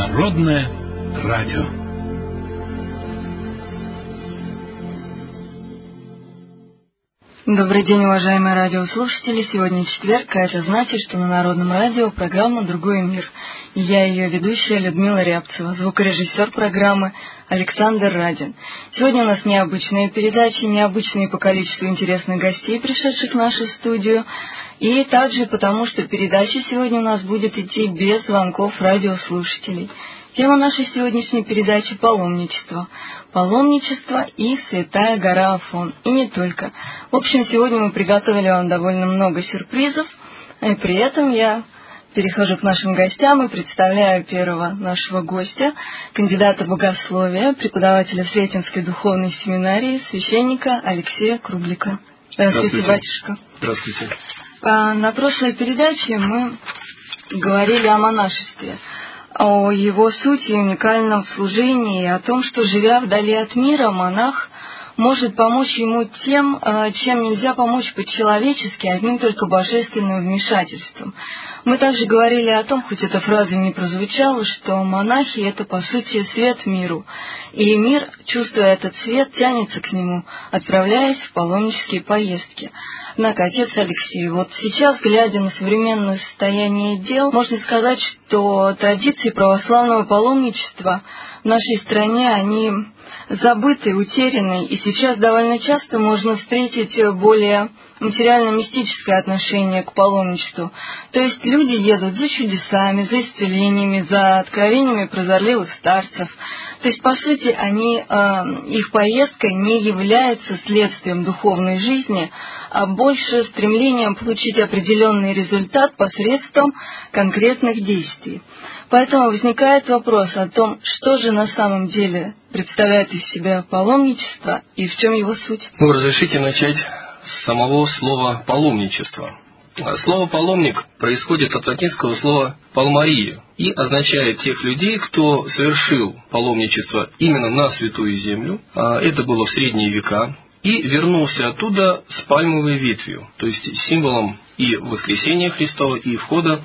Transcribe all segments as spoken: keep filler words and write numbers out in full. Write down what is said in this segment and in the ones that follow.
Народное радио. Добрый день, уважаемые радиослушатели. Сегодня четверг, а это значит, что на Народном радио программа «Другой мир». И я ее ведущая Людмила Рябцева, звукорежиссер программы Александр Радин. Сегодня у нас необычная передача, необычные по количеству интересных гостей, пришедших в нашу студию. И также потому, что передача сегодня у нас будет идти без звонков радиослушателей. Тема нашей сегодняшней передачи – паломничество. Паломничество и Святая гора Афон. И не только. В общем, сегодня мы приготовили вам довольно много сюрпризов. И при этом я перехожу к нашим гостям и представляю первого нашего гостя, кандидата богословия, преподавателя Сретенской духовной семинарии, священника Алексея Круглика. Здравствуйте, Здравствуйте, батюшка. Здравствуйте. На прошлой передаче мы говорили о монашестве, о его сути и уникальном служении, и о том, что, живя вдали от мира, монах может помочь ему тем, чем нельзя помочь по-человечески, одним только божественным вмешательством. Мы также говорили о том, хоть эта фраза не прозвучала, что монахи — это, по сути, свет миру, и мир, чувствуя этот свет, тянется к нему, отправляясь в паломнические поездки. Однако, отец Алексей, вот сейчас, глядя на современное состояние дел, можно сказать, что традиции православного паломничества в нашей стране, они забыты, утеряны, и сейчас довольно часто можно встретить более материально-мистическое отношение к паломничеству. То есть люди едут за чудесами, за исцелениями, за откровениями прозорливых старцев. То есть, по сути, они, э, их поездка не является следствием духовной жизни, а больше стремлением получить определенный результат посредством конкретных действий. Поэтому возникает вопрос о том, что же на самом деле представляет из себя паломничество и в чем его суть. Ну, разрешите начать с самого слова «паломничество». Слово «паломник» происходит от латинского слова «палмария» и означает тех людей, кто совершил паломничество именно на Святую Землю, это было в средние века, и вернулся оттуда с пальмовой ветвью, то есть символом и воскресения Христова, и входа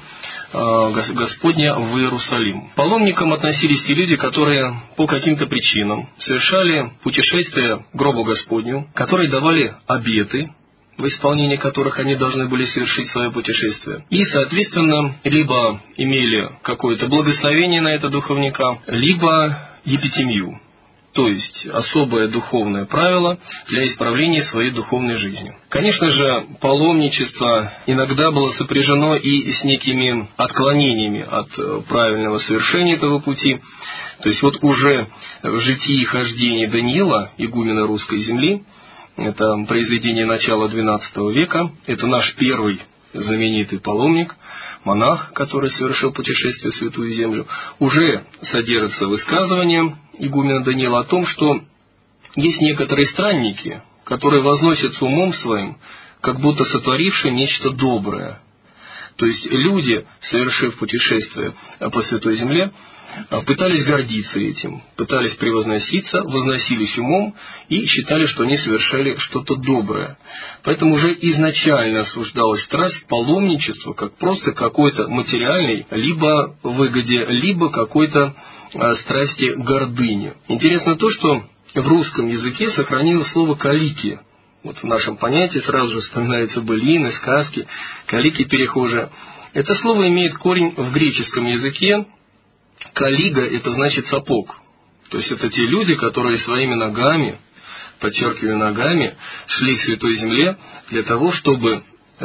Господня в Иерусалим. Паломникам относились те люди, которые по каким-то причинам совершали путешествия к гробу Господню, которые давали обеты, в исполнении которых они должны были совершить свое путешествие. И, соответственно, либо имели какое-то благословение на это духовника, либо епитемию, то есть особое духовное правило для исправления своей духовной жизни. Конечно же, паломничество иногда было сопряжено и с некими отклонениями от правильного совершения этого пути. То есть вот уже в житии и хождении Даниила, игумена русской земли, это произведение начала двенадцатого века, это наш первый знаменитый паломник, монах, который совершил путешествие в Святую Землю, уже содержится высказывание игумена Даниила о том, что есть некоторые странники, которые возносятся умом своим, как будто сотворившие нечто доброе. То есть люди, совершив путешествие по Святой Земле, пытались гордиться этим, пытались превозноситься, возносились умом и считали, что они совершали что-то доброе. Поэтому уже изначально осуждалась страсть паломничества как просто какой-то материальной либо выгоде, либо какой-то страсти гордыни. Интересно то, что в русском языке сохранилось слово «калики». Вот в нашем понятии сразу же вспоминаются былины, сказки, калики перехожие. Это слово имеет корень в греческом языке. Калига – это значит сапог. То есть это те люди, которые своими ногами, подчеркиваю ногами, шли к Святой Земле для того, чтобы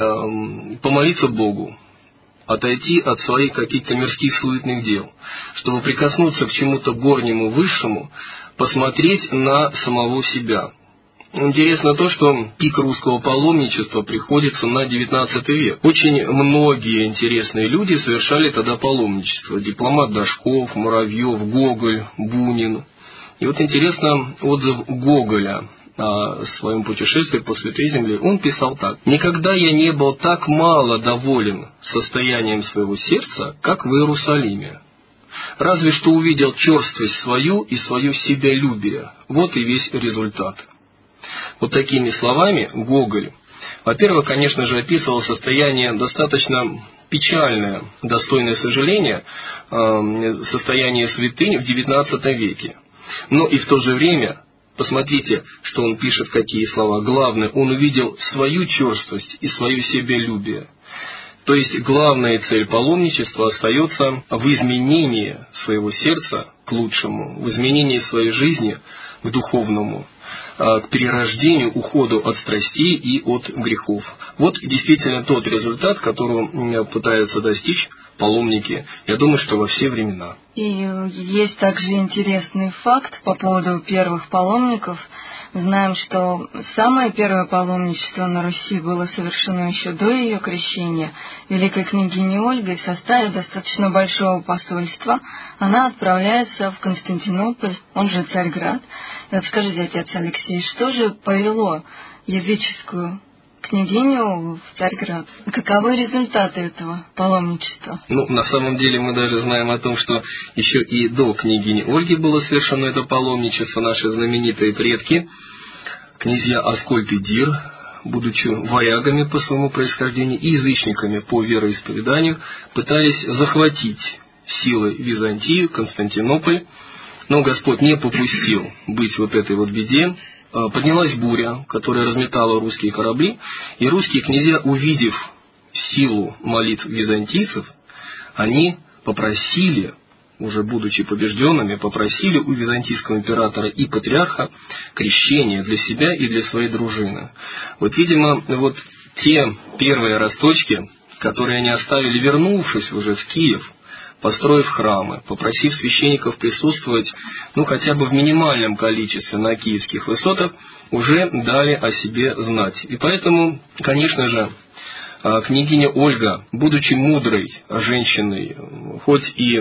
эм, помолиться Богу, отойти от своих каких-то мирских суетных дел, чтобы прикоснуться к чему-то горнему, высшему, посмотреть на самого себя. Интересно то, что пик русского паломничества приходится на девятнадцатый век. Очень многие интересные люди совершали тогда паломничество. Дипломат Дашков, Муравьев, Гоголь, Бунин. И вот интересно отзыв Гоголя о своем путешествии по Святой Земле. Он писал так: «Никогда я не был так мало доволен состоянием своего сердца, как в Иерусалиме. Разве что увидел черствость свою и свое себялюбие. Вот и весь результат». Вот такими словами Гоголь, во-первых, конечно же, описывал состояние достаточно печальное, достойное сожаления состояние святынь в девятнадцатом веке. Но и в то же время, посмотрите, что он пишет, какие слова. Главное, он увидел свою черствость и свое себялюбие. То есть главная цель паломничества остается в изменении своего сердца к лучшему, в изменении своей жизни к духовному, к перерождению, уходу от страстей и от грехов. Вот действительно тот результат, которого пытаются достичь паломники, я думаю, что во все времена. И есть также интересный факт по поводу первых паломников. Знаем, что самое первое паломничество на Руси было совершено еще до ее крещения. Великой княгиней Ольгой в составе достаточно большого посольства она отправляется в Константинополь, он же Царьград. И вот скажите, отец Алексей, что же повело языческую княгиню в Царьград? Каковы результаты этого паломничества? Ну, на самом деле мы даже знаем о том, что еще и до княгини Ольги было совершено это паломничество. Наши знаменитые предки, князья Аскольд и Дир, будучи варягами по своему происхождению и язычниками по вероисповеданию, пытались захватить силой Византию, Константинополь, но Господь не попустил быть вот этой вот беде. Поднялась буря, которая разметала русские корабли, и русские князья, увидев силу молитв византийцев, они попросили, уже будучи побежденными, попросили у византийского императора и патриарха крещения для себя и для своей дружины. Вот, видимо, вот те первые росточки, которые они оставили, вернувшись уже в Киев, построив храмы, попросив священников присутствовать, ну, хотя бы в минимальном количестве на киевских высотах, уже дали о себе знать. И поэтому, конечно же, княгиня Ольга, будучи мудрой женщиной, хоть и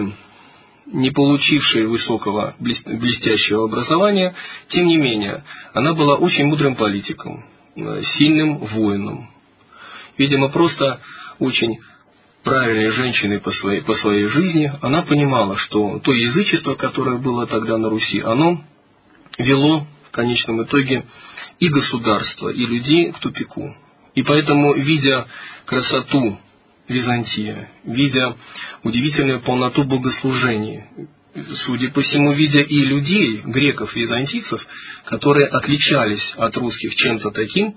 не получившей высокого блестящего образования, тем не менее, она была очень мудрым политиком, сильным воином. Видимо, просто очень правильной женщиной по своей, по своей жизни. Она понимала, что то язычество, которое было тогда на Руси, оно вело в конечном итоге и государство, и людей к тупику. И поэтому, видя красоту Византии, видя удивительную полноту богослужений, судя по всему, видя и людей, греков, византийцев, которые отличались от русских чем-то таким,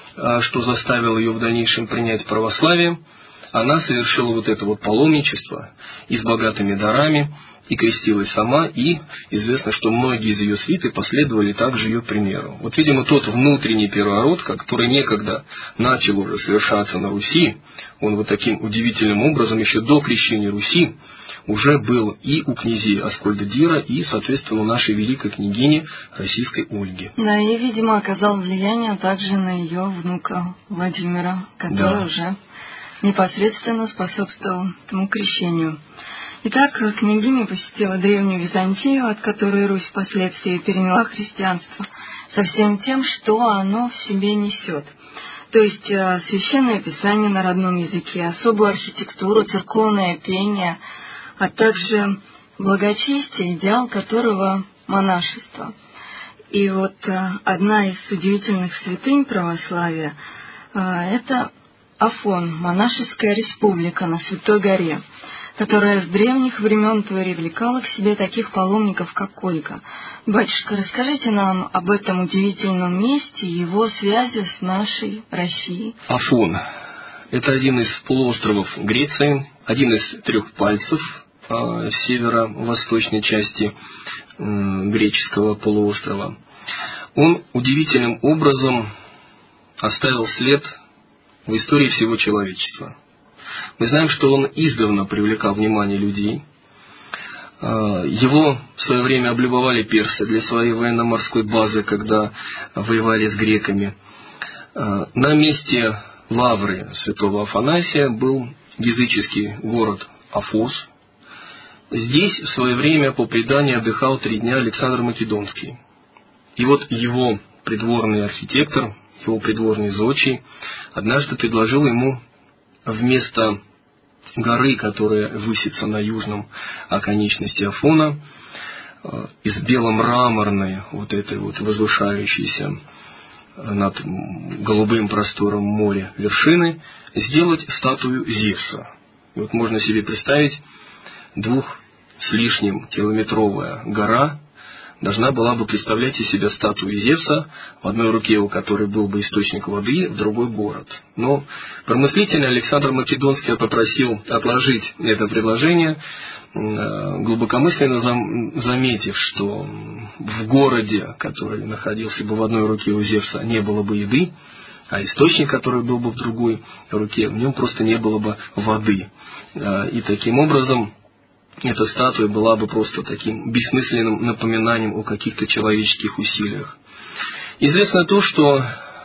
что заставило ее в дальнейшем принять православие, она совершила вот это вот паломничество и с богатыми дарами, и крестилась сама, и известно, что многие из ее свиты последовали также ее примеру. Вот, видимо, тот внутренний переворот, который некогда начал уже совершаться на Руси, он вот таким удивительным образом еще до крещения Руси уже был и у князей Аскольда Дира, и, соответственно, у нашей великой княгини российской Ольги. Да, и, видимо, оказал влияние также на ее внука Владимира, который да. уже непосредственно способствовал этому крещению. Итак, княгиня посетила древнюю Византию, от которой Русь впоследствии переняла христианство, со всем тем, что оно в себе несет. То есть священное писание на родном языке, особую архитектуру, церковное пение, а также благочестие, идеал которого монашество. И вот одна из удивительных святынь православия – это Афон, монашеская республика на Святой горе, которая с древних времен привлекала к себе таких паломников, как Ольга. Батюшка, расскажите нам об этом удивительном месте и его связи с нашей Россией. Афон – это один из полуостровов Греции, один из трех пальцев э, северо-восточной части э, греческого полуострова. Он удивительным образом оставил след в истории всего человечества. Мы знаем, что он издавна привлекал внимание людей. Его в свое время облюбовали персы для своей военно-морской базы, когда воевали с греками. На месте лавры святого Афанасия был языческий город Афос. Здесь в свое время по преданию отдыхал три дня Александр Македонский. И вот его придворный архитектор, его придворный зодчий, однажды предложил ему вместо горы, которая высится на южном оконечности Афона, из беломраморной, вот этой вот возвышающейся над голубым простором моря вершины, сделать статую Зевса. И вот можно себе представить, двух с лишним километровая гора должна была бы представлять из себя статую Зевса, в одной руке у которой был бы источник воды, в другой город. Но промыслительный Александр Македонский попросил отложить это предложение, глубокомысленно заметив, что в городе, который находился бы в одной руке у Зевса, не было бы еды, а источник, который был бы в другой руке, в нем просто не было бы воды. И таким образом эта статуя была бы просто таким бессмысленным напоминанием о каких-то человеческих усилиях. Известно то, что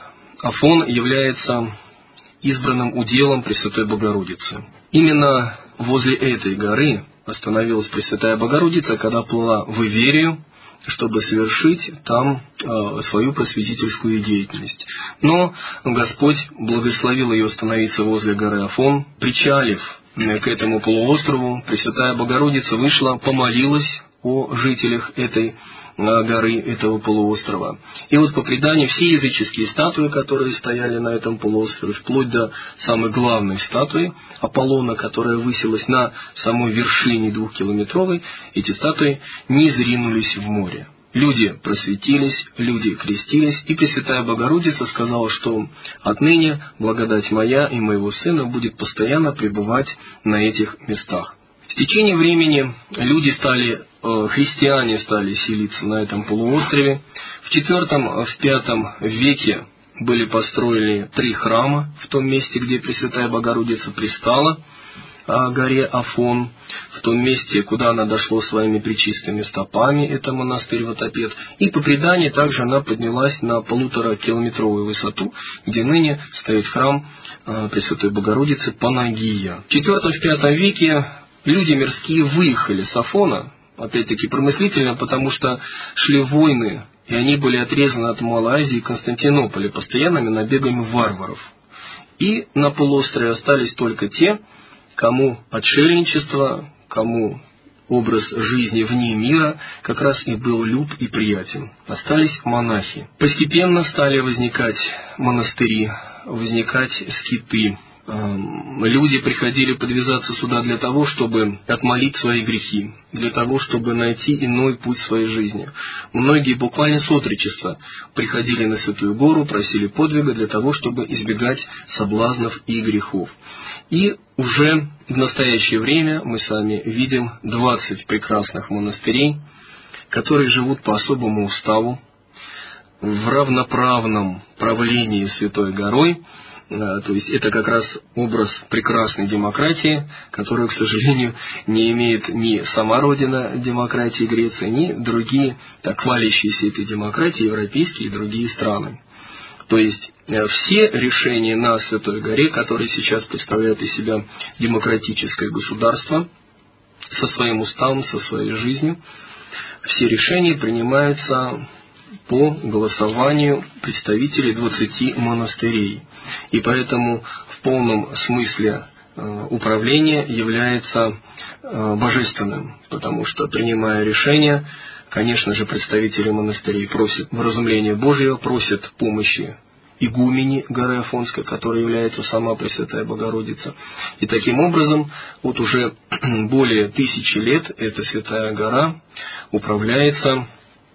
Афон является избранным уделом Пресвятой Богородицы. Именно возле этой горы остановилась Пресвятая Богородица, когда плыла в Иверию, чтобы совершить там э, свою просветительскую деятельность. Но Господь благословил ее остановиться возле горы Афон. Причалив к этому полуострову, Пресвятая Богородица вышла, помолилась о жителях этой горы, этого полуострова. И вот по преданию все языческие статуи, которые стояли на этом полуострове, вплоть до самой главной статуи Аполлона, которая высилась на самой вершине двухкилометровой, эти статуи не зринулись в море. Люди просветились, люди крестились, и Пресвятая Богородица сказала, что отныне благодать моя и моего сына будет постоянно пребывать на этих местах. В течение времени люди стали, христиане стали селиться на этом полуострове. В четвертом, в пятом веке были построены три храма в том месте, где Пресвятая Богородица пристала, о горе Афон, в том месте, куда она дошла своими пречистыми стопами, это монастырь Ватопед, и по преданию также она поднялась на полуторакилометровую высоту, где ныне стоит храм Пресвятой Богородицы Панагия. В четвертом-пятом веке люди мирские выехали с Афона, опять-таки промыслительно, потому что шли войны, и они были отрезаны от Малой Азии и Константинополя постоянными набегами варваров. И на полуострове остались только те, кому отшельничество, кому образ жизни вне мира как раз и был люб и приятен. Остались монахи. Постепенно стали возникать монастыри, возникать скиты. Люди приходили подвязаться сюда для того, чтобы отмолить свои грехи, для того, чтобы найти иной путь в своей жизни. Многие буквально с отрочества приходили на Святую Гору, просили подвига для того, чтобы избегать соблазнов и грехов. И уже в настоящее время мы с вами видим двадцать прекрасных монастырей, которые живут по особому уставу, в равноправном правлении Святой Горой. То есть это как раз образ прекрасной демократии, которую, к сожалению, не имеет ни сама родина демократии Греция, ни другие, так хвалящиеся этой демократии, европейские и другие страны. То есть все решения на Святой Горе, которые сейчас представляют из себя демократическое государство, со своим уставом, со своей жизнью, все решения принимаются по голосованию представителей двадцати монастырей. И поэтому в полном смысле управление является божественным, потому что, принимая решения, конечно же, представители монастырей просят вразумления Божьего, просят помощи игумени горы Афонской, которая является сама Пресвятая Богородица. И таким образом, вот уже более тысячи лет эта Святая Гора управляется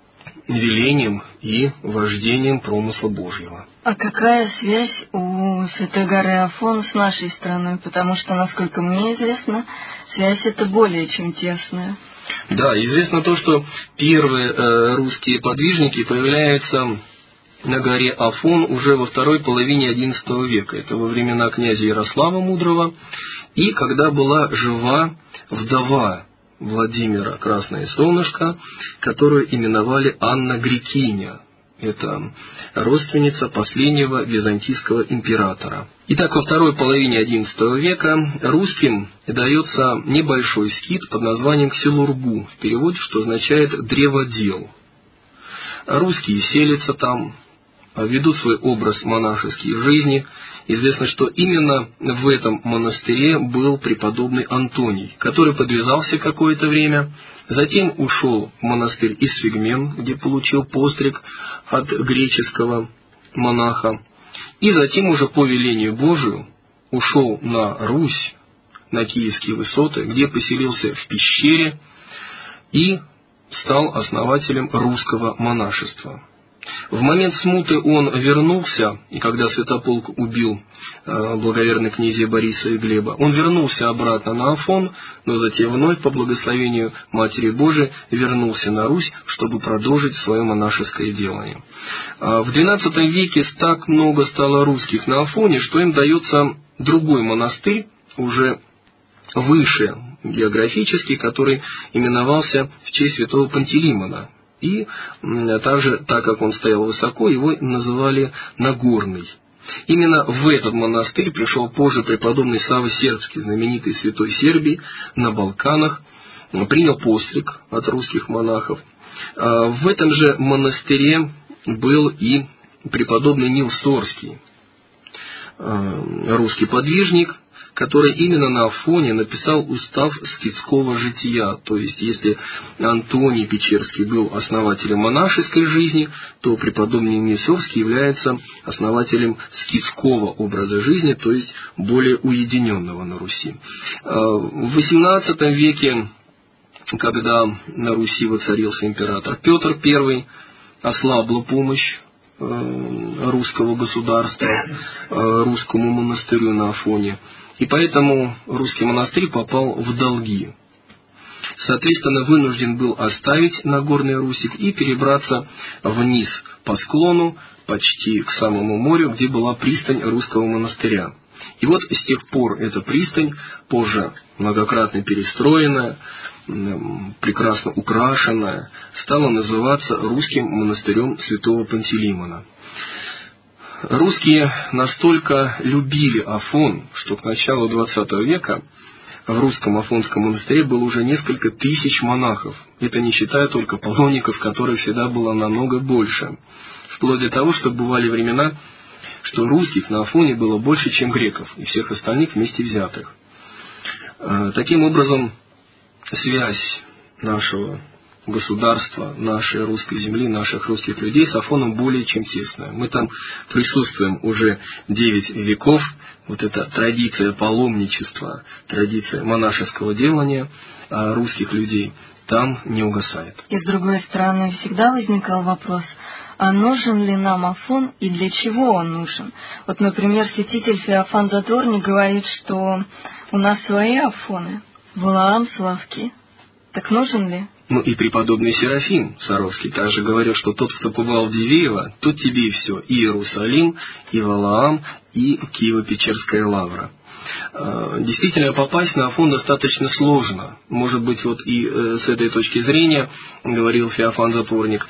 велением и вождением промысла Божьего. А какая связь у Святой горы Афон с нашей страной? Потому что, насколько мне известно, связь эта более чем тесная. Да, известно то, что первые э, русские подвижники появляются на горе Афон уже во второй половине одиннадцатого века. Это во времена князя Ярослава Мудрого, и когда была жива вдова Владимира Красное Солнышко, которую именовали Анна Грекиня. Это родственница последнего византийского императора. Итак, во второй половине одиннадцатого века русским дается небольшой скит под названием Ксилургу, в переводе, что означает «древодел». Русские селятся там, ведут свой образ монашеской жизни. Известно, что именно в этом монастыре был преподобный Антоний, который подвязался какое-то время, затем ушел в монастырь Исфигмен, где получил постриг от греческого монаха, и затем уже по велению Божию ушел на Русь, на Киевские высоты, где поселился в пещере и стал основателем русского монашества. В момент смуты он вернулся, и когда Святополк убил э, благоверных князей Бориса и Глеба, он вернулся обратно на Афон, но затем вновь по благословению Матери Божией вернулся на Русь, чтобы продолжить свое монашеское делание. А в двенадцатом веке так много стало русских на Афоне, что им дается другой монастырь, уже выше географически, который именовался в честь святого Пантелеймона. И также, так как он стоял высоко, его называли Нагорный. Именно в этот монастырь пришел позже преподобный Савва Сербский, знаменитый святой Сербии, на Балканах, принял постриг от русских монахов. В этом же монастыре был и преподобный Нил Сорский, русский подвижник, который именно на Афоне написал устав скитского жития. То есть, если Антоний Печерский был основателем монашеской жизни, то преподобный Нил Сорский является основателем скитского образа жизни, то есть более уединенного на Руси. В восемнадцатом веке, когда на Руси воцарился император Петр Первый, ослабла помощь русского государства, русскому монастырю на Афоне. И поэтому русский монастырь попал в долги. Соответственно, вынужден был оставить Нагорный Русик и перебраться вниз по склону, почти к самому морю, где была пристань русского монастыря. И вот с тех пор эта пристань, позже многократно перестроенная, прекрасно украшенная, стала называться русским монастырем святого Пантелеймона. Русские настолько любили Афон, что к началу двадцатого века в русском Афонском монастыре было уже несколько тысяч монахов. Это не считая только паломников, которых всегда было намного больше. Вплоть до того, что бывали времена, что русских на Афоне было больше, чем греков, и всех остальных вместе взятых. Таким образом, связь нашего государства, нашей русской земли, наших русских людей с Афоном более чем тесная. Мы там присутствуем уже девять веков. Вот эта традиция паломничества, традиция монашеского делания русских людей там не угасает. И с другой стороны, всегда возникал вопрос, а нужен ли нам Афон и для чего он нужен? Вот, например, святитель Феофан Затворник говорит, что у нас свои Афоны, Валаам, Славки. Так нужен ли? Ну и преподобный Серафим Саровский также говорил, что тот, кто побывал в Дивеево, тот тебе и все, и Иерусалим, и Валаам, и Киево-Печерская лавра. Действительно, попасть на Афон достаточно сложно. Может быть, вот и с этой точки зрения, говорил Феофан Затворник,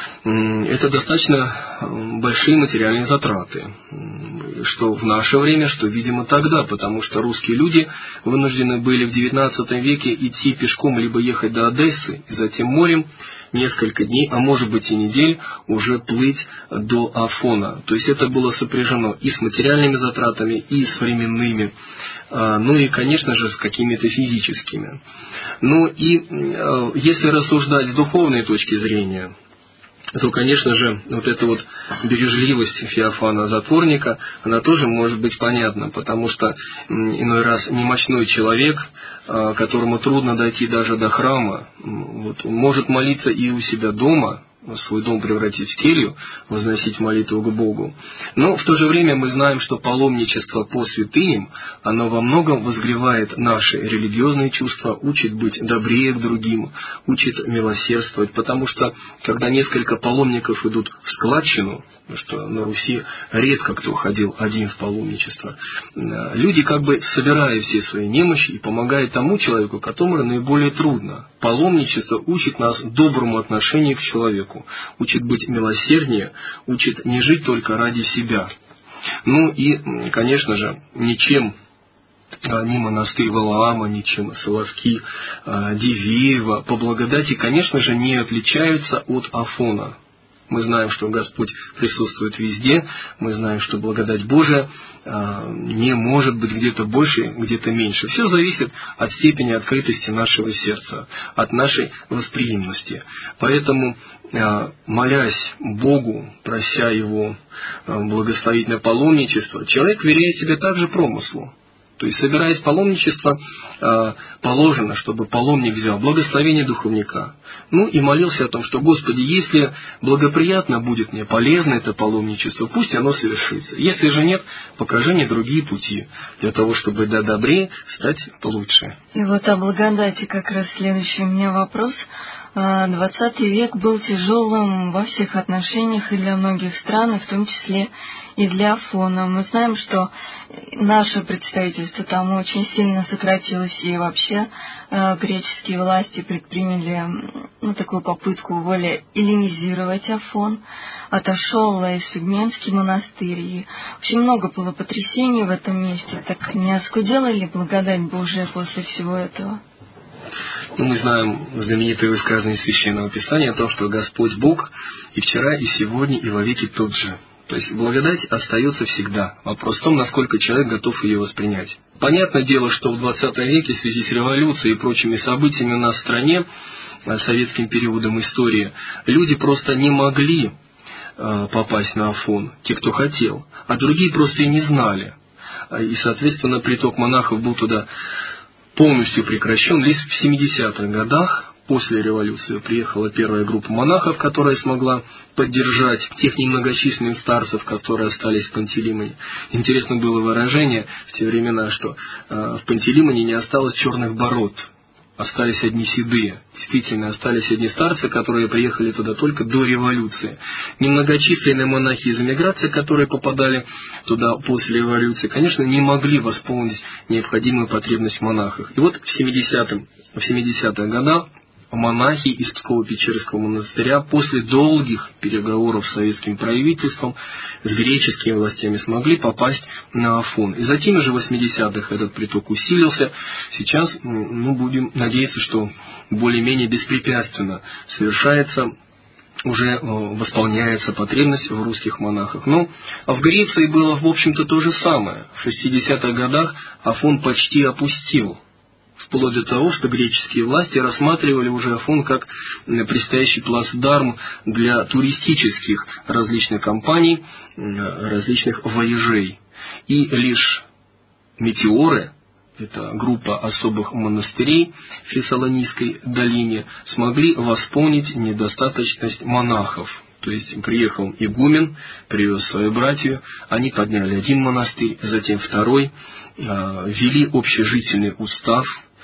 это достаточно большие материальные затраты, что в наше время, что, видимо, тогда, потому что русские люди вынуждены были в девятнадцатом веке идти пешком, либо ехать до Одессы, и затем морем несколько дней, а может быть и недель, уже плыть до Афона. То есть это было сопряжено и с материальными затратами, и с временными, ну и, конечно же, с какими-то физическими. Ну и если рассуждать с духовной точки зрения, то, конечно же, вот эта вот бережливость Феофана Затворника, она тоже может быть понятна, потому что иной раз немощной человек, которому трудно дойти даже до храма, вот, он может молиться и у себя дома, свой дом превратить в келью, возносить молитву к Богу. Но в то же время мы знаем, что паломничество по святыням, оно во многом возгревает наши религиозные чувства, учит быть добрее к другим, учит милосердствовать, потому что, когда несколько паломников идут в складчину, что на Руси редко кто ходил один в паломничество, люди как бы собирают все свои немощи и помогают тому человеку, которому наиболее трудно. Паломничество учит нас доброму отношению к человеку, учит быть милосерднее, учит не жить только ради себя. Ну и, конечно же, ничем ни монастырь Валаама, ничем Соловки, Дивеево по благодати, конечно же, не отличаются от Афона. Мы знаем, что Господь присутствует везде, мы знаем, что благодать Божия не может быть где-то больше, где-то меньше. Все зависит от степени открытости нашего сердца, от нашей восприимности. Поэтому, молясь Богу, прося Его благословить на паломничество, человек веряет себе также промыслу. То есть, собираясь в паломничество, положено, чтобы паломник взял благословение духовника. Ну и молился о том, что, Господи, если благоприятно будет мне, полезно это паломничество, пусть оно совершится. Если же нет, покажи мне другие пути, для того, чтобы до добрее стать лучше. И вот о благодати как раз следующий у меня вопрос. Двадцатый век был тяжелым во всех отношениях и для многих стран, и в том числе и для Афона. Мы знаем, что наше представительство там очень сильно сократилось, и вообще э, греческие власти предприняли ну, такую попытку более эллинизировать Афон. Отошел Эсфигменский монастырь, и очень много было потрясений в этом месте. Так не оскудела ли благодать Божия после всего этого? Ну, мы знаем знаменитое высказывание Священного Писания о том, что Господь Бог и вчера, и сегодня, и во веки тот же. То есть благодать остается всегда. Вопрос в том, насколько человек готов ее воспринять. Понятное дело, что в двадцатом веке в связи с революцией и прочими событиями у нас в стране, советским периодом истории, люди просто не могли э, попасть на Афон, те, кто хотел, а другие просто и не знали. И, соответственно, приток монахов был туда полностью прекращен. Лишь в семидесятых годах после революции приехала первая группа монахов, которая смогла поддержать тех немногочисленных старцев, которые остались в Пантелеймоне. Интересно было выражение в те времена, что э, в Пантелеймоне не осталось черных бород, остались одни седые. Действительно, остались одни старцы, которые приехали туда только до революции. Немногочисленные монахи из эмиграции, которые попадали туда после революции, конечно, не могли восполнить необходимую потребность в монахах. И вот в семидесятых годах монахи из Псково-Печерского монастыря после долгих переговоров с советским правительством, с греческими властями смогли попасть на Афон. И затем уже в восьмидесятых этот приток усилился. Сейчас ну, будем надеяться, что более-менее беспрепятственно совершается, уже восполняется потребность в русских монахах. Но в Греции было, в общем-то, то же самое. В шестидесятых годах Афон почти опустил. Вплоть до того, что греческие власти рассматривали уже Афон как предстоящий плацдарм для туристических различных компаний, различных вояжей. И лишь метеоры, это группа особых монастырей в Фессалонийской долине, смогли восполнить недостаточность монахов. То есть приехал игумен, привез свою братью, они подняли один монастырь, затем второй, ввели общежительный устав.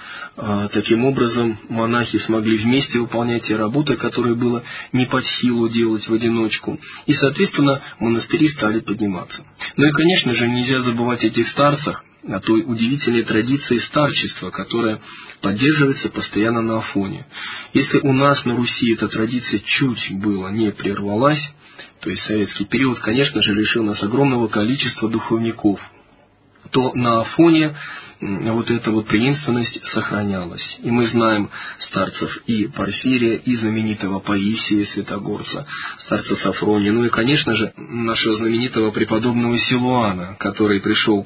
Таким образом, монахи смогли вместе выполнять те работы, которые было не под силу делать в одиночку. И, соответственно, монастыри стали подниматься. Ну и, конечно же, нельзя забывать о тех старцах, о той удивительной традиции старчества, которая поддерживается постоянно на Афоне. Если у нас на Руси эта традиция чуть было не прервалась, то есть советский период, конечно же, лишил нас огромного количества духовников, то на Афоне вот эта вот преемственность сохранялась. И мы знаем старцев и Порфирия, и знаменитого Паисия Святогорца, старца Сафрония, ну и, конечно же, нашего знаменитого преподобного Силуана, который пришел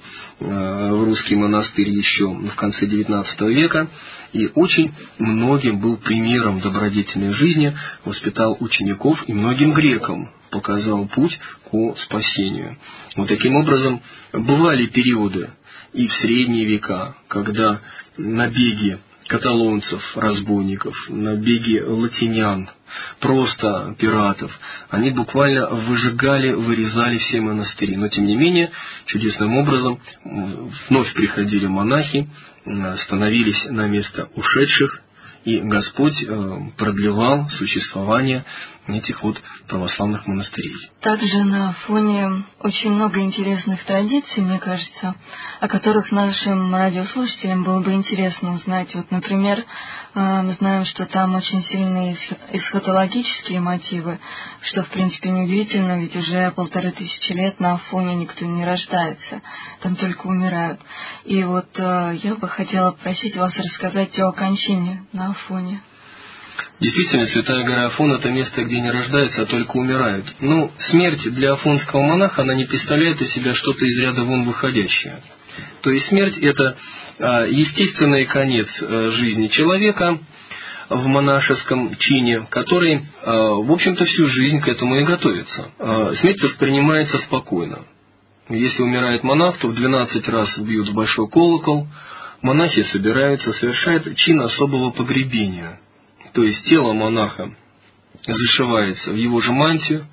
в русский монастырь еще в конце девятнадцатого века, и очень многим был примером добродетельной жизни, воспитал учеников и многим грекам показал путь к спасению. Вот таким образом бывали периоды и в средние века, когда набеги каталонцев, разбойников, набеги латинян, просто пиратов, они буквально выжигали, вырезали все монастыри. Но тем не менее, чудесным образом вновь приходили монахи, становились на место ушедших, и Господь продлевал существование этих вот православных монастырей. Также на фоне очень много интересных традиций, мне кажется, о которых нашим радиослушателям было бы интересно узнать. Вот, например, мы знаем, что там очень сильные эсхатологические мотивы, что, в принципе, неудивительно, ведь уже полторы тысячи лет на Афоне никто не рождается, там только умирают. И вот я бы хотела просить вас рассказать о кончине на Афоне. Действительно, Святая гора Афон – это место, где не рождаются, а только умирают. Но смерть для афонского монаха, она не представляет из себя что-то из ряда вон выходящее. То есть смерть – это естественный конец жизни человека в монашеском чине, который, в общем-то, всю жизнь к этому и готовится. Смерть воспринимается спокойно. Если умирает монах, то в двенадцать раз бьют в большой колокол, монахи собираются, совершают чин особого погребения. То есть тело монаха зашивается в его же мантию,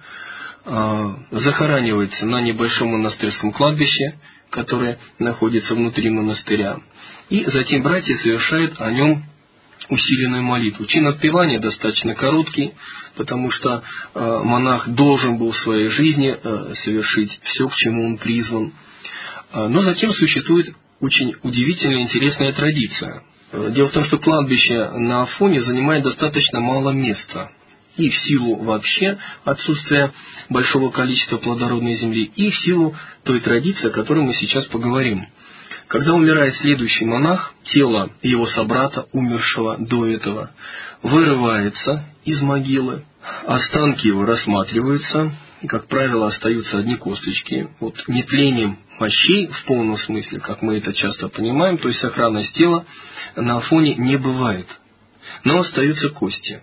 захоранивается на небольшом монастырском кладбище, которое находится внутри монастыря. И затем братья совершают о нем усиленную молитву. Чин отпевания достаточно короткий, потому что э, монах должен был в своей жизни э, совершить все, к чему он призван. Э, но затем существует очень удивительная интересная традиция. Э, дело в том, что кладбище на Афоне занимает достаточно мало места. И в силу вообще отсутствия большого количества плодородной земли, и в силу той традиции, о которой мы сейчас поговорим. Когда умирает следующий монах, тело его собрата, умершего до этого, вырывается из могилы, останки его рассматриваются, и, как правило, остаются одни косточки. Вот нетлением мощей, в полном смысле, как мы это часто понимаем, то есть сохранность тела на Афоне не бывает, но остаются кости.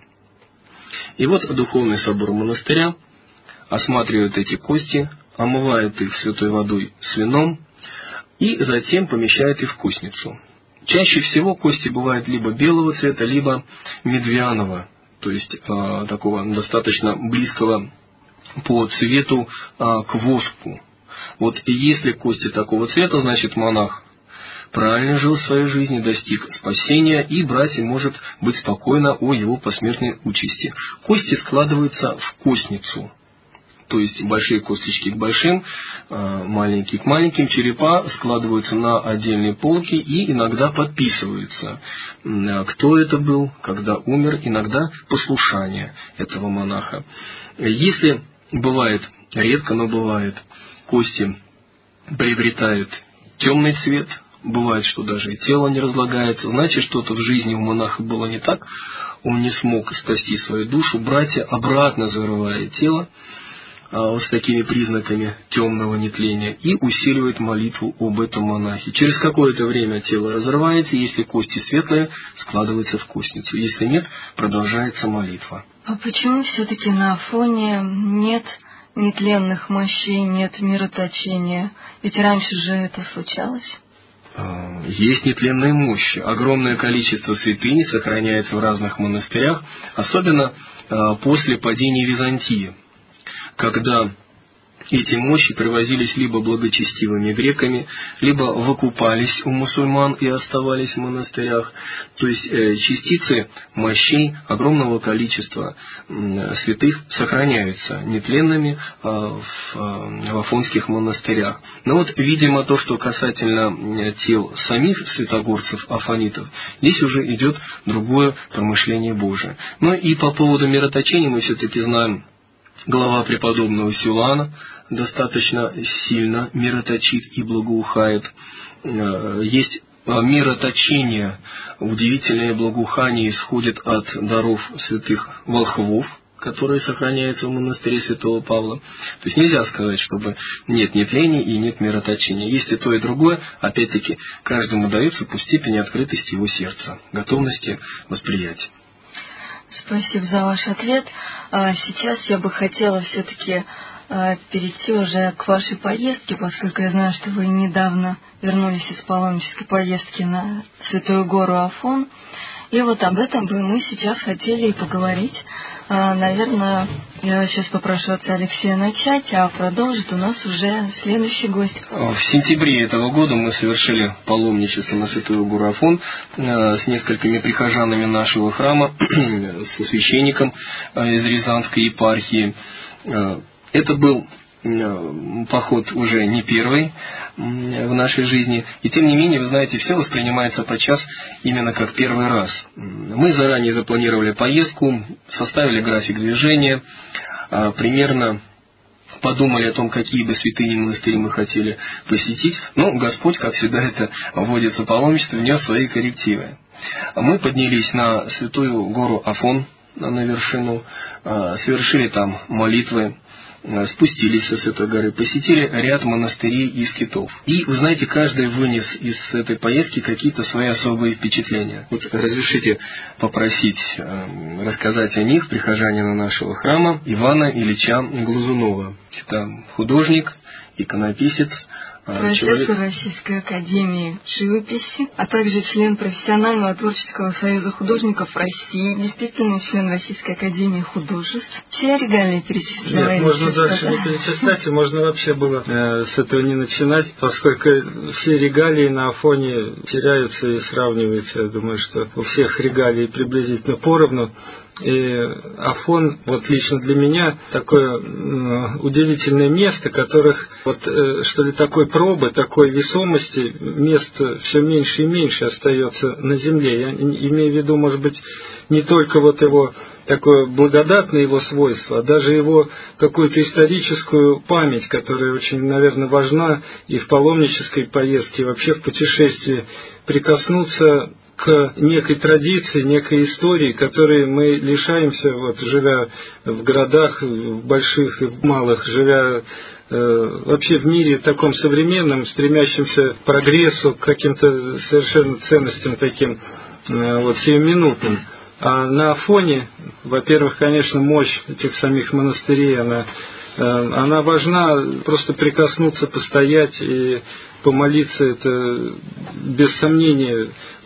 И вот духовный собор монастыря осматривает эти кости, омывает их святой водой с вином, и затем помещает их в костницу. Чаще всего кости бывают либо белого цвета, либо медвяного, то есть э, такого достаточно близкого по цвету э, к воску. Вот и если кости такого цвета, значит монах правильно жил в своей жизни, достиг спасения, и братья может быть спокойно о его посмертной участи. Кости складываются в костницу. То есть большие косточки к большим, маленькие к маленьким, черепа складываются на отдельные полки и иногда подписываются, кто это был, когда умер, иногда послушание этого монаха. Если бывает, редко, но бывает, кости приобретают темный цвет, бывает, что даже и тело не разлагается, значит, что-то в жизни у монаха было не так, он не смог спасти свою душу, братья обратно зарывают тело, с такими признаками темного нетления и усиливает молитву об этом монахе. Через какое-то время тело разрывается, если кости светлые, складывается в костницу. Если нет, продолжается молитва. А почему все-таки на Афоне нет нетленных мощей, нет мироточения? Ведь раньше же это случалось. Есть нетленные мощи. Огромное количество святынь сохраняется в разных монастырях, особенно после падения Византии, когда эти мощи привозились либо благочестивыми греками, либо выкупались у мусульман и оставались в монастырях. То есть э, частицы мощей огромного количества э, святых сохраняются нетленными э, в, э, в афонских монастырях. Но вот, видимо, то, что касательно тел самих святогорцев, афонитов, здесь уже идет другое промышление Божие. Но и по поводу мироточения мы все-таки знаем, глава преподобного Силуана достаточно сильно мироточит и благоухает. Есть мироточение, удивительное благоухание исходит от даров святых волхвов, которые сохраняются в монастыре святого Павла. То есть нельзя сказать, чтобы нет нетления и нет мироточения. Есть и то, и другое. Опять-таки, каждому дается по степени открытости его сердца, готовности восприятия. Спасибо за ваш ответ. Сейчас я бы хотела все-таки перейти уже к вашей поездке, поскольку я знаю, что вы недавно вернулись из паломнической поездки на Святую Гору Афон. И вот об этом бы мы сейчас хотели и поговорить. Наверное, я сейчас попрошу отца Алексея начать, а продолжит у нас уже следующий гость. В сентябре этого года мы совершили паломничество на Святую Гору Афон с несколькими прихожанами нашего храма, со священником из Рязанской епархии. Это был поход уже не первый в нашей жизни, и тем не менее, вы знаете, все воспринимается подчас именно как первый раз. Мы заранее запланировали поездку, составили график движения, примерно подумали о том, какие бы святыни монастыри мы хотели посетить, но Господь, как всегда это водится паломничество, внес свои коррективы. Мы поднялись на Святую Гору Афон, на вершину, совершили там молитвы, спустились с этой горы, посетили ряд монастырей и скитов. И, вы знаете, каждый вынес из этой поездки какие-то свои особые впечатления. Вот разрешите попросить э, рассказать о них прихожанина нашего храма Ивана Ильича Глазунова. Это художник иконописец, профессор человек... Российской академии живописи, а также член профессионального творческого союза художников России, действительно член Российской академии художеств. Все регалии перечислены. Нет, можно дальше не перечислять, и можно вообще было э, с этого не начинать, поскольку все регалии на Афоне теряются и сравниваются. Я думаю, что у всех регалий приблизительно поровну. И Афон, вот лично для меня, такое э, удивительное место, которых, вот, э, что ли, такой пробы, такой весомости, мест все меньше и меньше остается на земле. Я имею в виду, может быть, не только вот его такое благодатное его свойство, а даже его какую-то историческую память, которая очень, наверное, важна и в паломнической поездке, и вообще в путешествии, прикоснуться к некой традиции, некой истории, которой мы лишаемся, вот, живя в городах, в больших и в малых, живя э, вообще в мире таком современном, стремящемся к прогрессу, к каким-то совершенно ценностям таким э, вот, сиюминутным. А на Афоне, во-первых, конечно, мощь этих самих монастырей, она, э, она важна, просто прикоснуться, постоять и помолиться, это без сомнения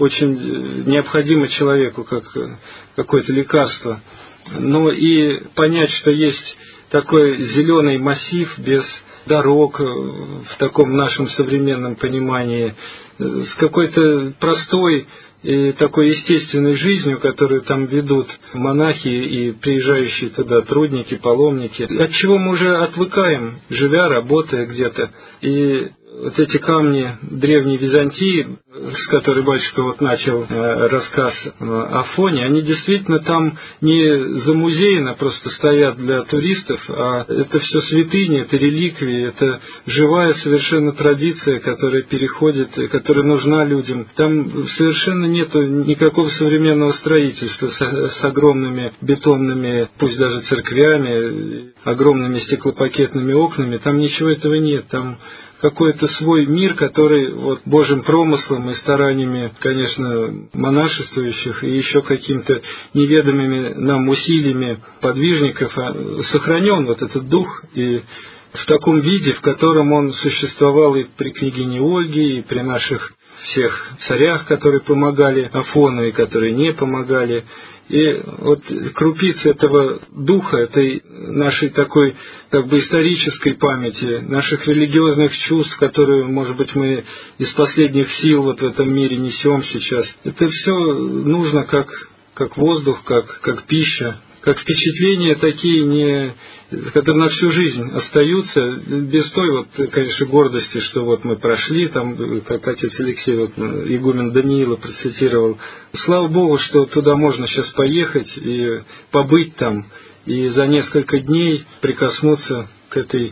очень необходимо человеку, как какое-то лекарство. Но и понять, что есть такой зеленый массив без дорог в таком нашем современном понимании, с какой-то простой и такой естественной жизнью, которую там ведут монахи и приезжающие туда трудники, паломники, от чего мы уже отвыкаем, живя, работая где-то. И вот эти камни древней Византии, с которой батюшка вот начал э, рассказ э, о Афоне, они действительно там не замузеяно просто стоят для туристов, а это все святыни, это реликвии, это живая совершенно традиция, которая переходит, которая нужна людям. Там совершенно нету никакого современного строительства с, с огромными бетонными, пусть даже церквями, огромными стеклопакетными окнами. Там ничего этого нет. Там какой-то свой мир, который вот Божьим промыслом и стараниями, конечно, монашествующих и еще какими-то неведомыми нам усилиями подвижников сохранен вот этот дух, и в таком виде, в котором он существовал и при княгине Ольге, и при наших всех царях, которые помогали Афону и которые не помогали. И вот крупицы этого духа, этой нашей такой как бы исторической памяти, наших религиозных чувств, которые, может быть, мы из последних сил вот в этом мире несем сейчас, это все нужно как, как воздух, как, как пища, как впечатления такие, не, которые на всю жизнь остаются, без той вот, конечно, гордости, что вот мы прошли, там, как отец Алексей, вот, игумен Даниила процитировал. Слава Богу, что туда можно сейчас поехать и побыть там, и за несколько дней прикоснуться к этой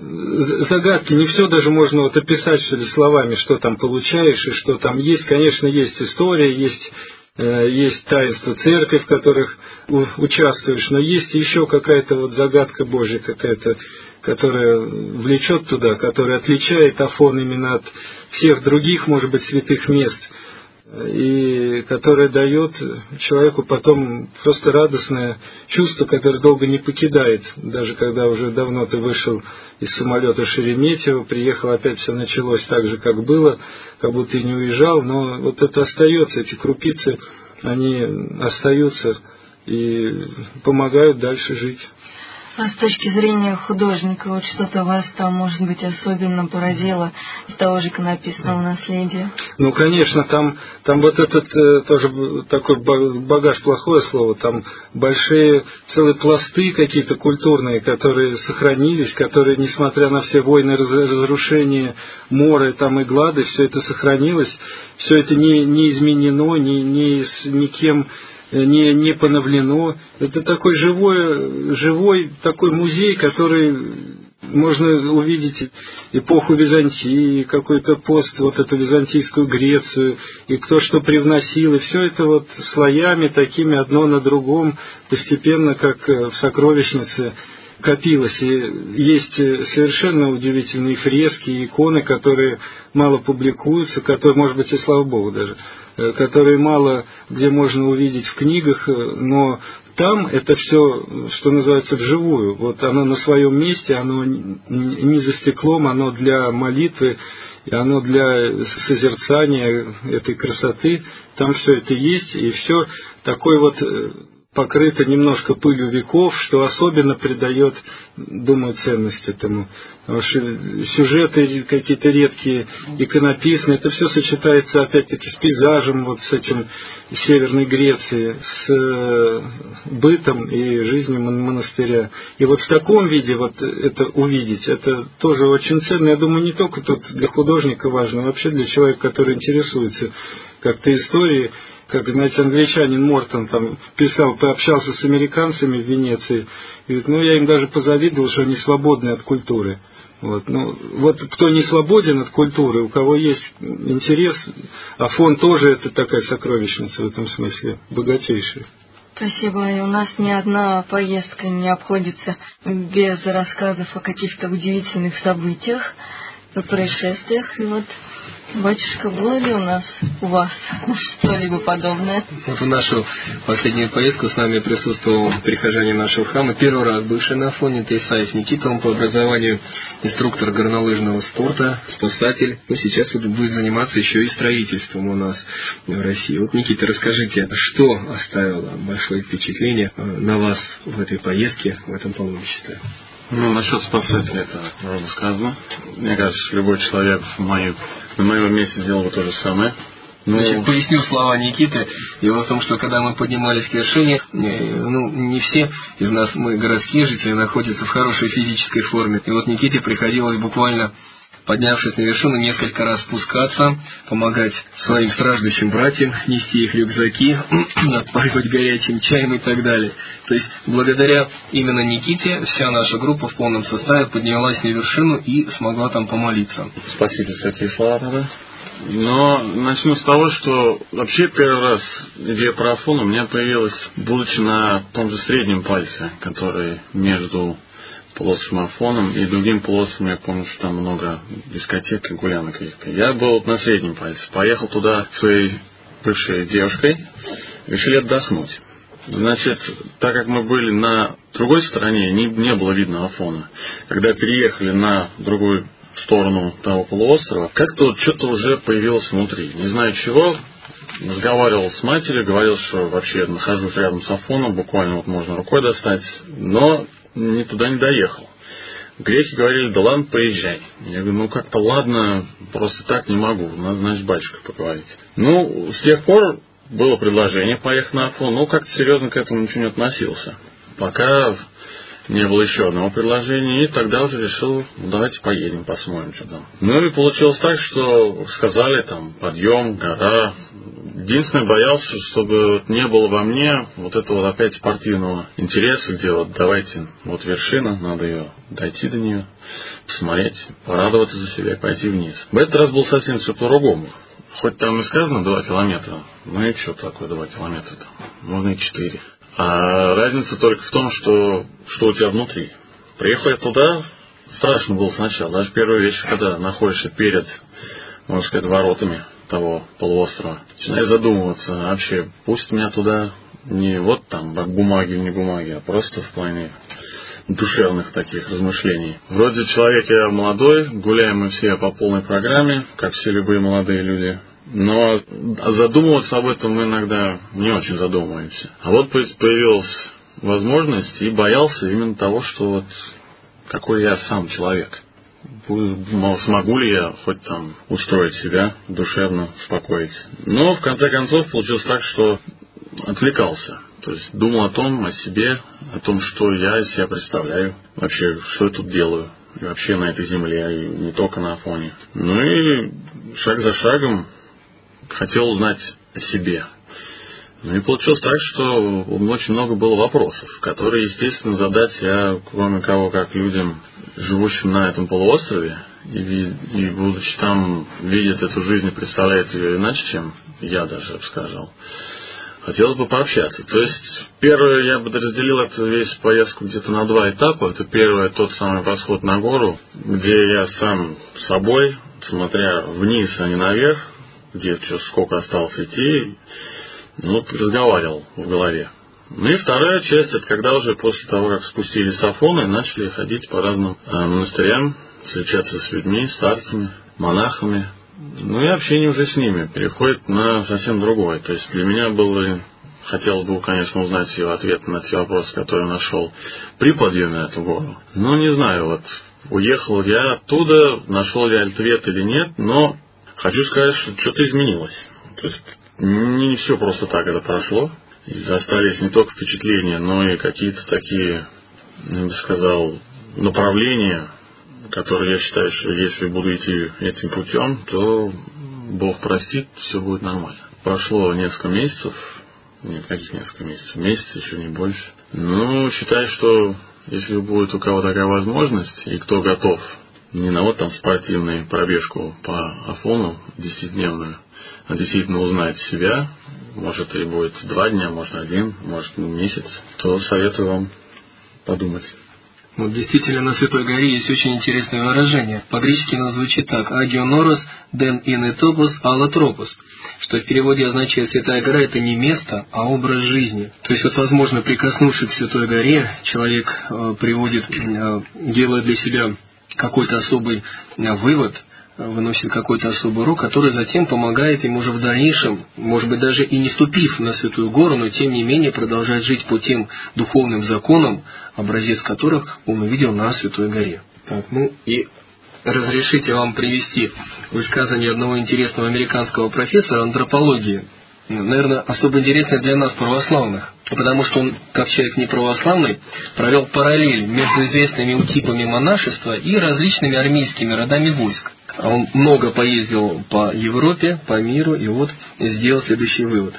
загадке. Не все даже можно вот описать, что ли, словами, что там получаешь и что там есть. Конечно, есть история, есть есть таинства церкви, в которых участвуешь, но есть еще какая-то вот загадка Божья, какая-то, которая влечет туда, которая отличает Афон именно от всех других, может быть, святых мест, и которая дает человеку потом просто радостное чувство, которое долго не покидает, даже когда уже давно ты вышел из самолета Шереметьево, приехал, опять все началось так же, как было, как будто и не уезжал, но вот это остается, эти крупицы, они остаются и помогают дальше жить. А с точки зрения художника, вот что-то вас там, может быть, особенно поразило из того же иконописного наследия? Ну, конечно, там, там вот этот э, тоже такой багаж, плохое слово, там большие целые пласты какие-то культурные, которые сохранились, которые, несмотря на все войны, разрушения, моры там и глады, все это сохранилось, все это не, не изменено, ни, ни, никем не, не поновлено. Это такой живой, живой такой музей, который можно увидеть эпоху Византии, какой-то пост, вот эту византийскую Грецию, и кто что привносил, и все это вот слоями такими, одно на другом, постепенно, как в сокровищнице. копилось. И есть совершенно удивительные фрески и иконы, которые мало публикуются, которые, может быть, и слава богу даже, которые мало где можно увидеть в книгах, но там это все, что называется, вживую. Вот оно на своем месте, оно не за стеклом, оно для молитвы, и оно для созерцания этой красоты. Там все это есть, и все такое вот покрыто немножко пылью веков, что особенно придает, думаю, ценность этому. Потому что сюжеты какие-то редкие, иконописные, это все сочетается опять-таки с пейзажем, вот с этим Северной Греции, с бытом и жизнью монастыря. И вот в таком виде вот это увидеть, это тоже очень ценно. Я думаю, не только тут для художника важно, а вообще для человека, который интересуется как-то историей. Как, знаете, англичанин Мортон там писал, пообщался с американцами в Венеции, и говорит, ну, я им даже позавидовал, что они свободны от культуры. Вот, ну, вот кто не свободен от культуры, у кого есть интерес, Афон тоже это такая сокровищница в этом смысле, богатейшая. Спасибо. И у нас ни одна поездка не обходится без рассказов о каких-то удивительных событиях, о происшествиях. И вот, батюшка, было ли у нас у вас что-либо подобное? Вот в нашу последнюю поездку с нами присутствовал прихожанин нашего храма, первый раз бывший на Афоне, это Исаев Никита, он по образованию инструктор горнолыжного спорта, спасатель, но сейчас вот будет заниматься еще и строительством у нас в России. Вот, Никита, расскажите, что оставило большое впечатление на вас в этой поездке, в этом паломничестве? Ну, насчет спасателя это уже сказано. Мне кажется, любой человек в моем, на моем месте сделал бы то же самое. Ну, значит, поясню слова Никиты. Дело в том, что когда мы поднимались к вершине, ну, не все из нас, мы городские жители, находятся в хорошей физической форме. И вот Никите приходилось буквально, поднявшись на вершину, несколько раз спускаться, помогать своим страждущим братьям, нести их рюкзаки, отпаривать горячим чаем и так далее. То есть, благодаря именно Никите, вся наша группа в полном составе поднялась на вершину и смогла там помолиться. Спасибо за такие слова тогда. Но начну с того, что вообще первый раз идея про Афон у меня появилась, будучи на том же среднем пальце, который между полуостровом Афоном и другим полуостровом. Я помню, что там много дискотек и гулянок каких-то. Я был на среднем пальце. Поехал туда своей бывшей девушкой. Решили отдохнуть. Значит, так как мы были на другой стороне, не, не было видно Афона. Когда переехали на другую сторону того полуострова, как-то вот что-то уже появилось внутри. Не знаю чего. Разговаривал с матерью, говорил, что вообще я нахожусь рядом с Афоном, буквально вот можно рукой достать. Но ни туда не доехал. Греки говорили, да ладно, поезжай. Я говорю, ну как-то ладно, просто так не могу, надо, значит, батюшка поговорить. Ну, с тех пор было предложение поехать на Афон, но как-то серьезно к этому ничего не относился. Пока не было еще одного предложения, и тогда уже решил, ну, давайте поедем, посмотрим, что там. Ну и получилось так, что сказали, там, подъем, гора. Единственное, боялся, чтобы не было во мне вот этого вот опять спортивного интереса, где вот давайте, вот вершина, надо ее дойти до нее, посмотреть, порадоваться за себя и пойти вниз. В этот раз был совсем все по-другому. Хоть там и сказано два километра, ну и что такое два километра-то? Можно и четыре. А разница только в том, что, что у тебя внутри. Приехал я туда, страшно было сначала. Даже первый вечер, когда находишься перед, можно сказать, воротами того полуострова, начинаешь задумываться, вообще пусть меня туда не вот там бумаги, не бумаги, а просто в плане душевных таких размышлений. Вроде человек я молодой, гуляем мы все по полной программе, как все любые молодые люди. Но задумываться об этом мы иногда не очень задумываемся. А вот появилась возможность, и боялся именно того, что вот какой я сам человек. Мол, смогу ли я хоть там устроить себя, душевно успокоить. Но в конце концов получилось так, что отвлекался. То есть думал о том, о себе, о том, что я из себя представляю, вообще, что я тут делаю. И вообще на этой земле, и не только на Афоне. Ну и шаг за шагом хотел узнать о себе. Ну и получилось так, что очень много было вопросов, которые, естественно, задать я, кроме кого, как людям, живущим на этом полуострове, и, и будучи там, видят эту жизнь и представляют ее иначе, чем я даже бы сказал. хотелось бы пообщаться. То есть, первое, я бы разделил эту весь поездку где-то на два этапа. Это первое, тот самый восход на гору, где я сам собой, смотря вниз, а не наверх, где что, сколько осталось идти, ну, разговаривал в голове. Ну и вторая часть, это когда уже после того, как спустились с Афона, начали ходить по разным э, монастырям, встречаться с людьми, старцами, монахами. Ну и общение уже с ними переходит на совсем другое. То есть для меня было, хотелось бы, конечно, узнать ее ответ на те вопросы, которые я нашел при подъеме на эту гору. Но не знаю, вот уехал я оттуда, нашел ли ответ или нет, но хочу сказать, что что-то изменилось. То есть не все просто так это прошло. И остались не только впечатления, но и какие-то такие, я бы сказал, направления, которые я считаю, что если буду идти этим путем, то Бог простит, все будет нормально. Прошло несколько месяцев, нет, каких несколько месяцев, месяц, еще не больше. Ну, считаю, что если будет у кого такая возможность, и кто готов не на вот там спортивную пробежку по Афону десятидневную, а действительно узнать себя, может и будет два дня, может один, может месяц, то советую вам подумать. Вот действительно, на Святой горе есть очень интересное выражение. По-гречески оно звучит так: «Агионорос ден инетопус аллотропус», что в переводе означает «Святая гора» — это не место, а образ жизни. То есть, вот, возможно, прикоснувшись к Святой горе, человек э, приводит, э, делает для себя какой-то особый э, вывод, выносит какой-то особый урок, который затем помогает ему уже в дальнейшем, может быть, даже и не ступив на Святую гору, но тем не менее продолжать жить по тем духовным законам, образец которых он увидел на Святой горе. Так, ну и разрешите вам привести высказывание одного интересного американского профессора антропологии, наверное, особо интересное для нас, православных, потому что он, как человек неправославный, провел параллель между известными типами монашества и различными армейскими родами войск. Он много поездил по Европе, по миру, и вот сделал следующий вывод.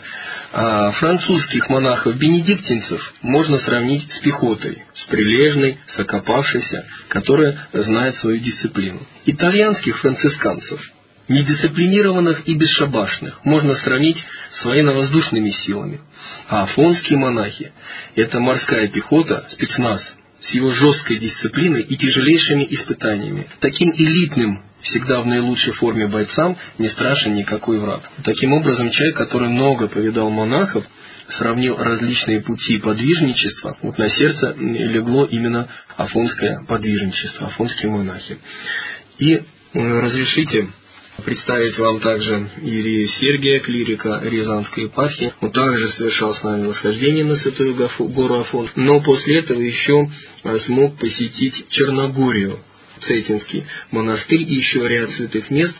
А французских монахов-бенедиктинцев можно сравнить с пехотой, с прилежной, с окопавшейся, которая знает свою дисциплину. Итальянских францисканцев, недисциплинированных и бесшабашных, можно сравнить с военно-воздушными силами. А афонские монахи – это морская пехота, спецназ, с его жесткой дисциплиной и тяжелейшими испытаниями. Таким элитным, всегда в наилучшей форме бойцам не страшен никакой враг. Таким образом, человек, который много повидал монахов, сравнил различные пути подвижничества, вот на сердце легло именно афонское подвижничество, афонские монахи. И разрешите представить вам также иерея Сергия, клирика Рязанской епархии. Он также совершал с нами восхождение на Святую гору Афон, но после этого еще смог посетить Черногорию, Цетинский монастырь и еще ряд святых мест.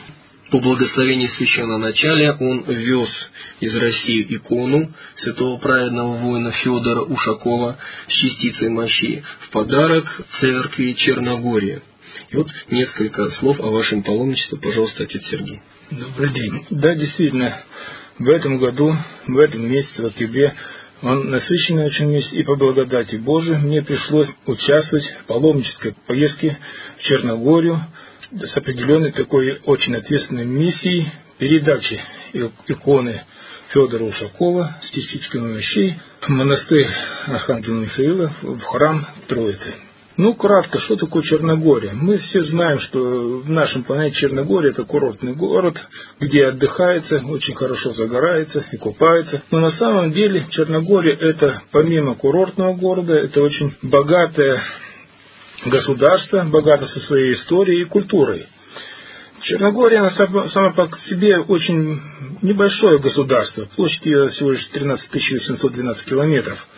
По благословению священноначалия он вез из России икону святого праведного воина Федора Ушакова с частицей мощей в подарок церкви Черногории. И вот несколько слов о вашем паломничестве, пожалуйста, отец Сергий. Добрый день. Да, действительно, в этом году, в этом месяце, в октябре, он насыщенный очень месяц, и по благодати Божией мне пришлось участвовать в паломнической поездке в Черногорию с определенной такой очень ответственной миссией передачи иконы Федора Ушакова с частичкой мощей в монастырь Архангела Михаила в храм Троицы. Ну, кратко, что такое Черногория? Мы все знаем, что в нашем понятии Черногория – это курортный город, где отдыхается, очень хорошо загорается и купается. Но на самом деле Черногория – это, помимо курортного города, это очень богатое государство, богато со своей историей и культурой. Черногория, она сама по себе очень небольшое государство, площадь ее всего лишь тринадцать тысяч восемьсот двенадцать километров.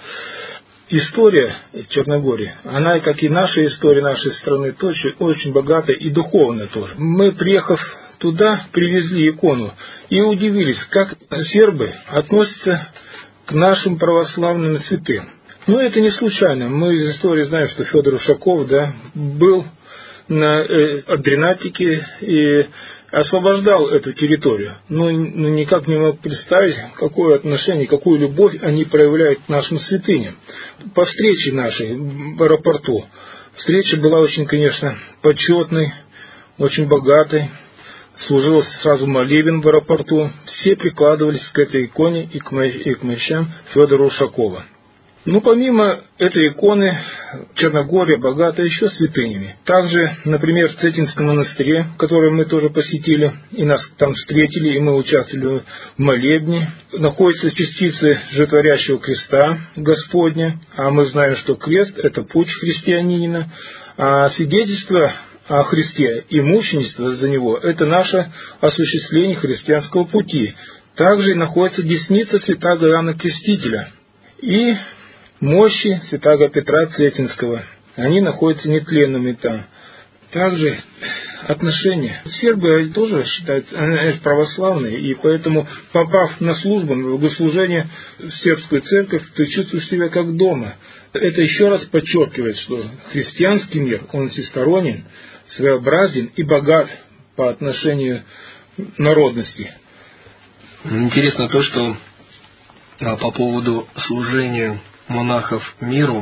История Черногории, она, как и наша история нашей страны, тоже очень богатая и духовная тоже. Мы, приехав туда, привезли икону и удивились, как сербы относятся к нашим православным святым. Но это не случайно. Мы из истории знаем, что Федор Ушаков, да, был на э, Адриатике и освобождал эту территорию, но никак не мог представить, какое отношение, какую любовь они проявляют к нашим святыням. По встрече нашей в аэропорту, встреча была очень, конечно, почетной, очень богатой, служилось сразу молебен в аэропорту. Все прикладывались к этой иконе и к, мо- и к мощам Федора Ушакова. Ну, помимо этой иконы, Черногория богата еще святынями. Также, например, в Цетинском монастыре, который мы тоже посетили, и нас там встретили, и мы участвовали в молебне, находятся частицы животворящего креста Господня, а мы знаем, что крест – это путь христианина, а свидетельство о Христе и мученичество за Него – это наше осуществление христианского пути. Также находится десница святаго Иоанна Крестителя и мощи святаго Петра Цетинского. Они находятся нетленными там. Также отношения. Сербы тоже считаются православные, и поэтому, попав на службу, на богослужение в сербскую церковь, ты чувствуешь себя как дома. Это еще раз подчеркивает, что христианский мир, он всесторонен, своеобразен и богат по отношению народности. Интересно то, что по поводу служения монахов миру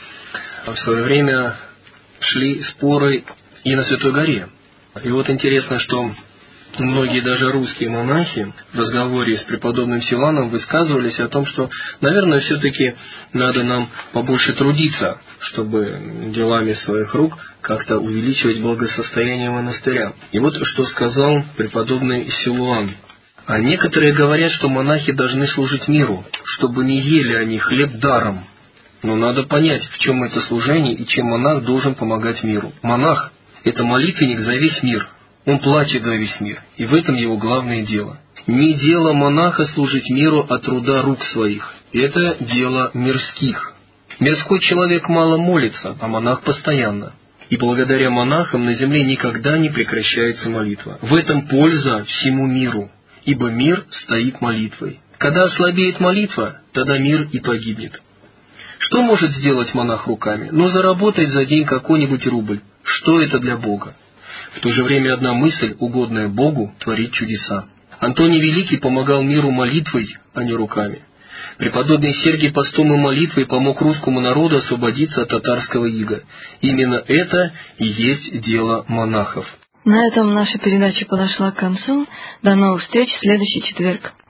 в свое время шли споры и на Святой Горе. И вот интересно, что многие даже русские монахи в разговоре с преподобным Силаном высказывались о том, что, наверное, все-таки надо нам побольше трудиться, чтобы делами своих рук как-то увеличивать благосостояние монастыря. И вот что сказал преподобный Силуан. А некоторые говорят, что монахи должны служить миру, чтобы не ели они хлеб даром. Но надо понять, в чем это служение и чем монах должен помогать миру. Монах – это молитвенник за весь мир. Он плачет за весь мир, и в этом его главное дело. Не дело монаха служить миру от труда рук своих. Это дело мирских. Мирской человек мало молится, а монах постоянно. И благодаря монахам на земле никогда не прекращается молитва. В этом польза всему миру. Ибо мир стоит молитвой. Когда ослабеет молитва, тогда мир и погибнет. Что может сделать монах руками? Ну, заработать за день какой-нибудь рубль. Что это для Бога? В то же время одна мысль, угодная Богу, творит чудеса. Антоний Великий помогал миру молитвой, а не руками. Преподобный Сергий постом и молитвой помог русскому народу освободиться от татарского ига. Именно это и есть дело монахов. На этом наша передача подошла к концу. До новых встреч в следующий четверг.